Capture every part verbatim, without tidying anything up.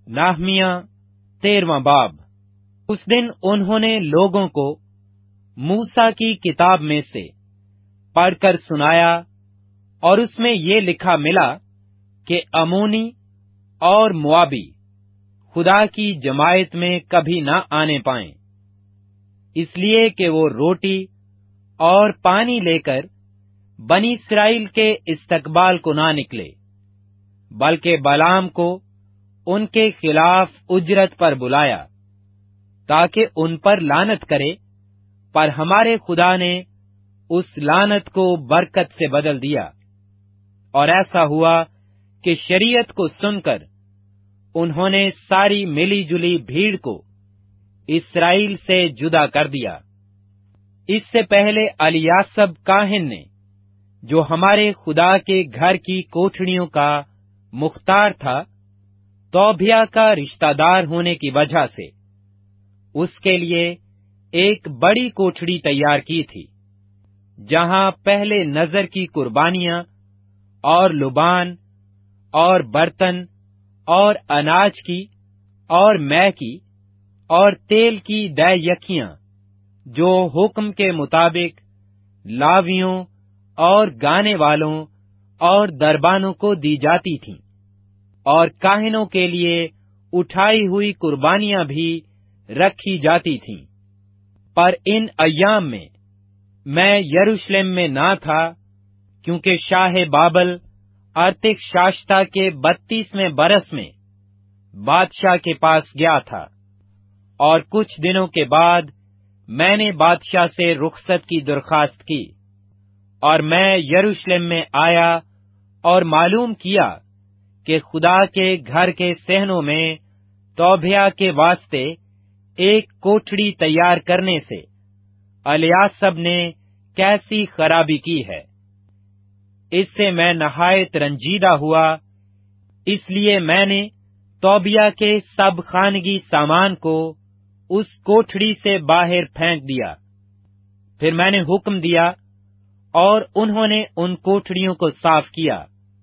नाहमिया तेरहवां बाब। उस दिन उन्होंने लोगों को मूसा की किताब में से पढ़कर सुनाया, और उसमें ये लिखा मिला कि अमोनी और मुआबी खुदा की जमायत में कभी न आने पाएं, इसलिए कि वो रोटी और पानी लेकर बनी इस्राएल के इस्तकबाल को ना निकले, बल्कि बलाम को उनके खिलाफ उजरत पर बुलाया, ताकि उन पर लानत करे। पर हमारे खुदा ने उस लानत को बरकत से बदल दिया, और ऐसा हुआ कि शरीयत को सुनकर उन्होंने सारी मिली जुली भीड़ को इस्राएल से जुदा कर दिया। इससे पहले अलियासब काहिन ने, जो हमारे खुदा के घर की कोठड़ियों का मुख्तार था, तौबिया का रिश्तेदार होने की वजह से उसके लिए एक बड़ी कोठड़ी तैयार की थी, जहां पहले नजर की कुर्बानियां और लुबान और बर्तन और अनाज की और मै की और तेल की दैयखियां, जो हुक्म के मुताबिक लावियों और गाने वालों और दरबानों को दी जाती थीं, और काहिनों के लिए उठाई हुई कुर्बानियां भी रखी जाती थीं। पर इन अय्याम में मैं यरूशलेम में ना था, क्योंकि शाह बाबल अर्तिकशास्ता के बत्तीसवें बरस में बादशाह के पास गया था, और कुछ दिनों के बाद मैंने बादशाह से रुखसत की दरखास्त की, और मैं यरूशलेम में आया और मालूम किया कि खुदा के घर के सहनों में तौबिया के वास्ते एक कोठड़ी तैयार करने से अलियासब ने कैसी खराबी की है। इससे मैं नहायत रंजीदा हुआ, इसलिए मैंने तौबिया के सब खानगी सामान को उस कोठड़ी से बाहर फेंक दिया। फिर मैंने हुक्म दिया, और उन्होंने उन कोठड़ियों को साफ किया,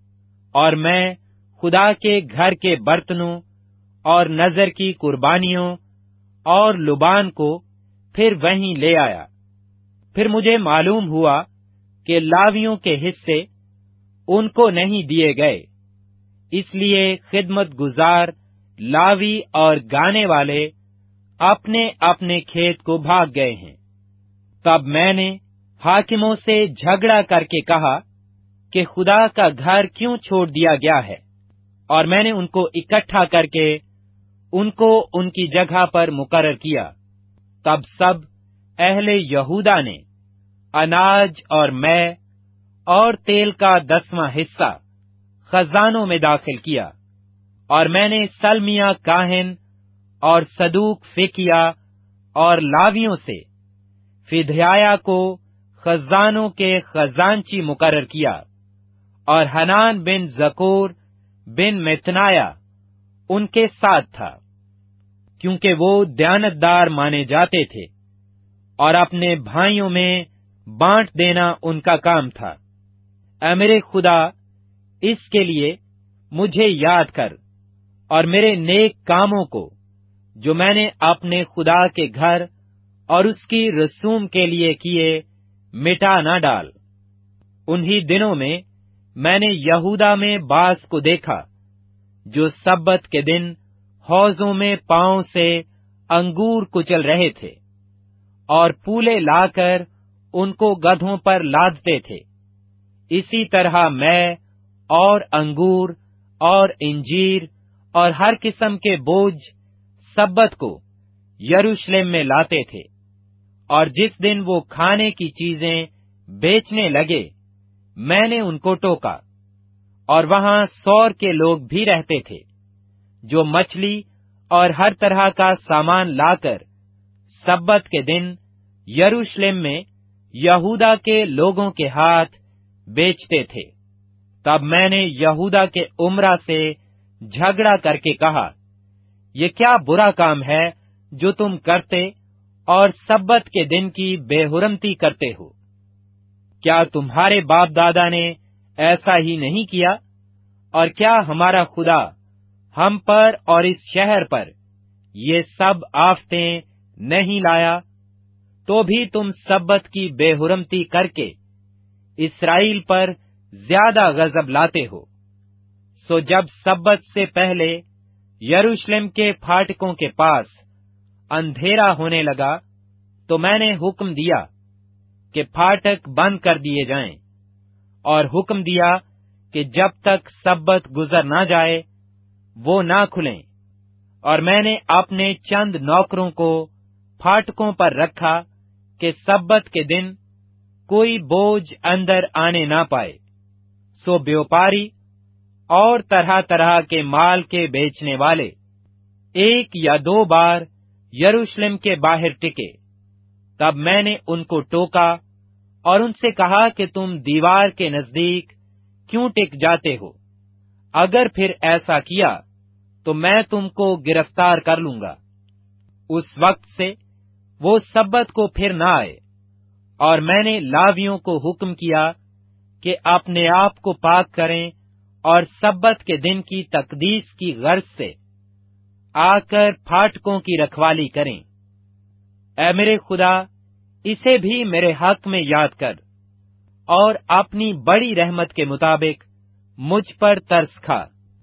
और मैं खुदा के घर के बर्तनों और नजर की कुर्बानियों और लुबान को फिर वहीं ले आया। फिर मुझे मालूम हुआ कि लावियों के हिस्से उनको नहीं दिए गए, इसलिए खिदमत गुजार लावी और गाने वाले अपने अपने खेत को भाग गए हैं। तब मैंने हाकिमों से झगड़ा करके कहा कि खुदा का घर क्यों छोड़ दिया गया है, और मैंने उनको इकट्ठा करके उनको उनकी जगह पर मुकर्रर किया। तब सब अहले यहूदा ने अनाज और मै और तेल का दसवां हिस्सा खजानों में दाखिल किया, और मैंने सलमिया काहिन और सदूक फिकिया और लावियों से फिदयाया को खजानों के खजांची मुकर्रर किया, और हनान बिन जकोर बिन मितनाया उनके साथ था, क्योंकि वो दयानतदार माने जाते थे, और अपने भाइयों में बांट देना उनका काम था। ऐ मेरे खुदा, इसके लिए मुझे याद कर, और मेरे नेक कामों को जो मैंने अपने खुदा के घर और उसकी रसूम के लिए किए मिटा न डाल। उन्हीं दिनों में मैंने यहूदा में बास को देखा, जो सब्बत के दिन हौजों में पांव से अंगूर कुचल रहे थे, और पूले लाकर उनको गधों पर लादते थे। इसी तरह मैं और अंगूर और इंजीर और हर किस्म के बोझ सब्बत को यरूशलेम में लाते थे, और जिस दिन वो खाने की चीजें बेचने लगे, मैंने उनको टोका। और वहां सौर के लोग भी रहते थे, जो मछली और हर तरह का सामान लाकर सब्बत के दिन यरूशलेम में यहूदा के लोगों के हाथ बेचते थे। तब मैंने यहूदा के उमरा से झगड़ा करके कहा, ये क्या बुरा काम है जो तुम करते और सब्बत के दिन की बेहुरमती करते हो? क्या तुम्हारे बाप दादा ने ऐसा ही नहीं किया? और क्या हमारा खुदा ہم پر اور اس شہر پر یہ سب آفتیں نہیں لایا، تو بھی تم سبت کی بے حرمتی کر کے اسرائیل پر زیادہ غضب لاتے ہو۔ سو جب سبت سے پہلے یروشلم کے پھاٹکوں کے پاس اندھیرا ہونے لگا تو میں نے حکم دیا کہ پھاٹک بند کر دیے جائیں، اور حکم دیا کہ جب تک سبت گزر نہ جائے وہ نہ کھلیں، اور میں نے اپنے چند نوکروں کو پھاٹکوں پر رکھا کہ سبت کے دن کوئی بوجھ اندر آنے نہ پائے۔ سو بیوپاری اور طرح طرح کے مال کے بیچنے والے ایک یا دو بار یروشلم کے باہر ٹکے۔ تب میں نے ان کو ٹوکا اور ان سے کہا کہ تم دیوار کے نزدیک کیوں ٹک جاتے ہو؟ اگر پھر ایسا کیا تو میں تم کو گرفتار کر لوں گا۔ اس وقت سے وہ سبت کو پھر نہ آئے، اور میں نے لاویوں کو حکم کیا کہ اپنے آپ کو پاک کریں اور سبت کے دن کی تقدیس کی غرض سے آ کر پھاٹکوں کی رکھوالی کریں۔ اے میرے خدا، اسے بھی میرے حق میں یاد کر، اور اپنی بڑی رحمت کے مطابق مجھ پر ترس کھا۔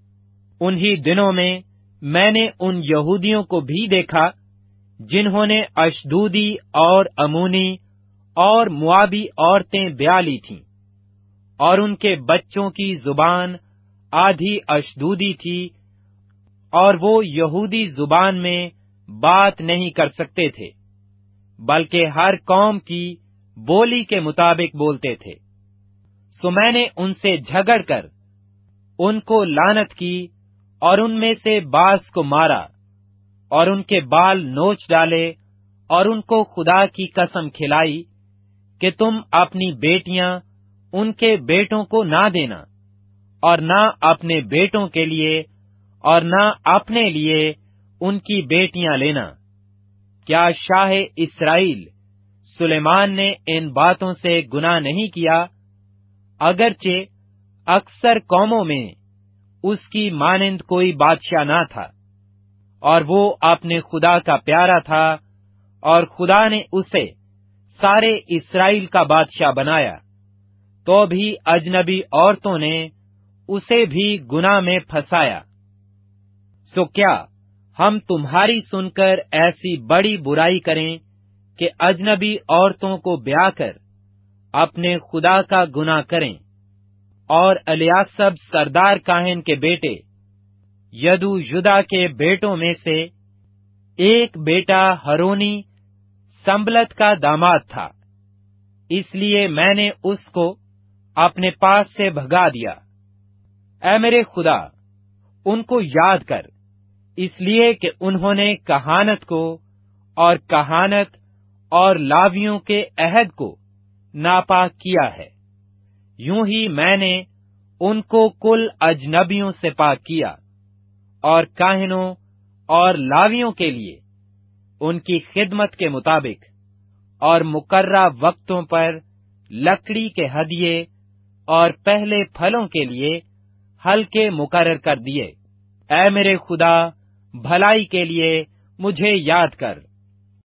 انہی دنوں میں میں نے ان یہودیوں کو بھی دیکھا جنہوں نے اشدودی اور امونی اور موابی عورتیں بیاہ لی تھیں، اور ان کے بچوں کی زبان آدھی اشدودی تھی، اور وہ یہودی زبان میں بات نہیں کر سکتے تھے، بلکہ ہر قوم کی بولی کے مطابق بولتے تھے۔ سو میں نے ان سے جھگڑ کر ان کو لعنت کی اور ان میں سے بعض کو مارا اور ان کے بال نوچ ڈالے، اور ان کو خدا کی قسم کھلائی کہ تم اپنی بیٹیاں ان کے بیٹوں کو نہ دینا، اور نہ اپنے بیٹوں کے لیے اور نہ اپنے لیے ان کی بیٹیاں لینا۔ کیا شاہ اسرائیل سلیمان نے ان باتوں سے گناہ نہیں کیا؟ اگرچہ اکثر قوموں میں اس کی مانند کوئی بادشاہ نہ تھا، اور وہ اپنے خدا کا پیارا تھا، اور خدا نے اسے سارے اسرائیل کا بادشاہ بنایا، تو بھی اجنبی عورتوں نے اسے بھی گناہ میں پھنسایا۔ سو کیا ہم تمہاری سن کر ایسی بڑی برائی کریں کہ اجنبی عورتوں کو بیاہ کر اپنے خدا کا گناہ کریں، اور الیاسب سردار کاہن کے بیٹے یدو یدا کے بیٹوں میں سے ایک بیٹا ہرونی سنبلت کا داماد تھا، اس لیے میں نے اس کو اپنے پاس سے بھگا دیا۔ اے میرے خدا، ان کو یاد کر، اس لیے کہ انہوں نے کہانت کو اور کہانت اور لاویوں کے عہد کو ناپاک کیا ہے۔ یوں ہی میں نے ان کو کل اجنبیوں سے پاک کیا، اور کاہنوں اور لاویوں کے لیے ان کی خدمت کے مطابق اور مقررہ وقتوں پر لکڑی کے ہدیے اور پہلے پھلوں کے لیے حلقے مقرر کر دیے۔ اے میرے خدا، بھلائی کے لیے مجھے یاد کر۔